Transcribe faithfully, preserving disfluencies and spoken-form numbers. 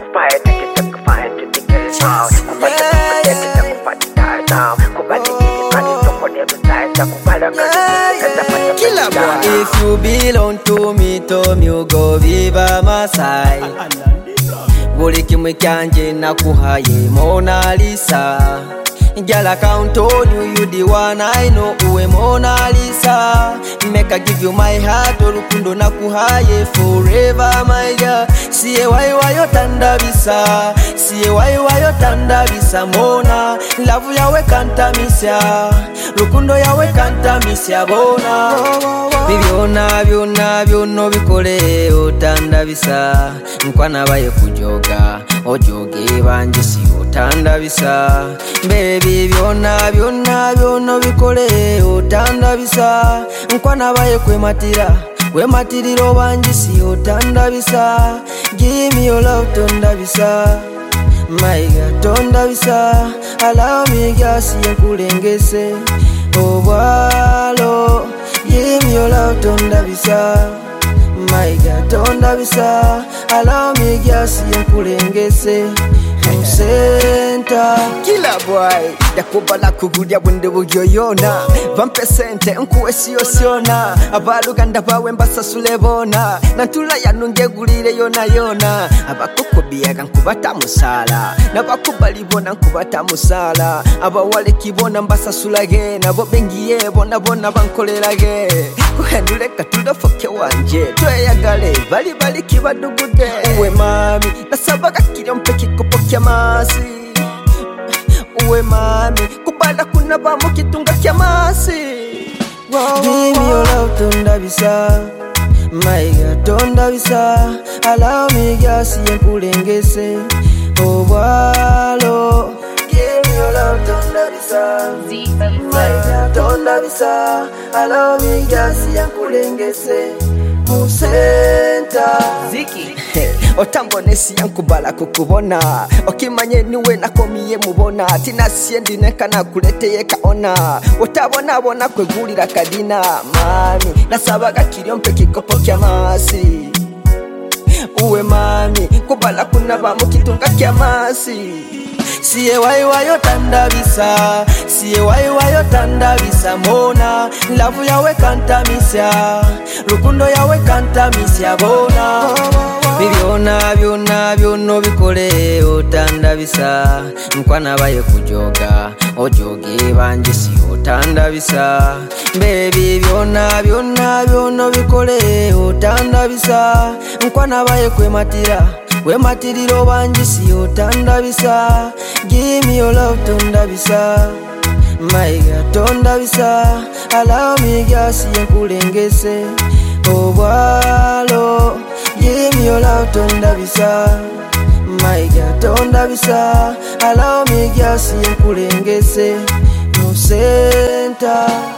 Fire take it up, fire to the girl now. Fire take it up, fire to die now. Kubali kipani toko never die. Kubala kati Killer boy. If you belong to me, to me you go viva my side. Buli kimwe kyanje nakuhaye Mona Lisa. Girl, I count on you, you the one I know, uwe Mona Lisa. Make I give you my heart, urukundo nakuhaye forever, my girl. Siye wai wayo tanda bisa, siye wai wayo tanda bisa Mona. Love yawe kanta misya, rukundo yawe kanta misya bona. Bibyona byona byono bikole otanda bisa. Nkwana baye kujoga, ojoge banje si otanda bisa. Baby byona byona byono bikole otanda bisa. Nkwana baye kwematira, kwematiriro banje si otanda bisa. Give me your love tonda bisa. My God tonda bisa. Allow me gasi yankulengese obwalo. Give me your love tonda bisa. My God tonda bisa. Allow me gasi yankulengese Center. Killer boy, yakubala kugudia bunde bugyoyona. Vampe sente nkuwe siyo siona. Abaluganda bawe mbasasule bona. Nantula yanunge gulire yona yona. Abakukubiyaga nkubata musala. Nabakubali bona nkubata musala. Abawale kibona mbasasulage. Nabo bengiye bona bona bankolelage. Kuhendule katuda foke wanje. Tweyagale bali bali kibadugude. Uwe mami nasabaga kiri mpeki kupokya masi. Uwe mami kubala kuna bamu kitunga kya masi. Give me your love tonda bisa. My God tonda bisa. Allow me gasi yankulengese obwalo. Give me your love tonda bisa. My God tonda bisa. Allow me gasi yankulengese Musenta Ziki Otambonesi yankubala kukubona. Okimanye niwe nakomiye mubona. Tina siendi neka na kuleteye kaona. Otabona bona kwegulira kadina. Mami nasabaga kiryompe kikopo kya masi. Uwe mami kubala kuna bamu kitunga kya masi. Siye wai wayo tanda bisa. Siye wai wayo tanda bisa Mona. Love yawe kanta misya, rukundo yawe kanta misya bona. Bibyona byona byono bikole otanda bisa. Nkwana baye kujoga, ojoge banje si otanda bisa. Baby byona byona byono bikole otanda bisa. Nkwana baye kwematira, kwematiriro banje si otanda bisa. Give me your love tonda bisa. My God tonda bisa. Allow me gasi yankulengese obwalo. Give me your love tonda bisa. My God tonda bisa. Allow me gasi yankulengese Musenta.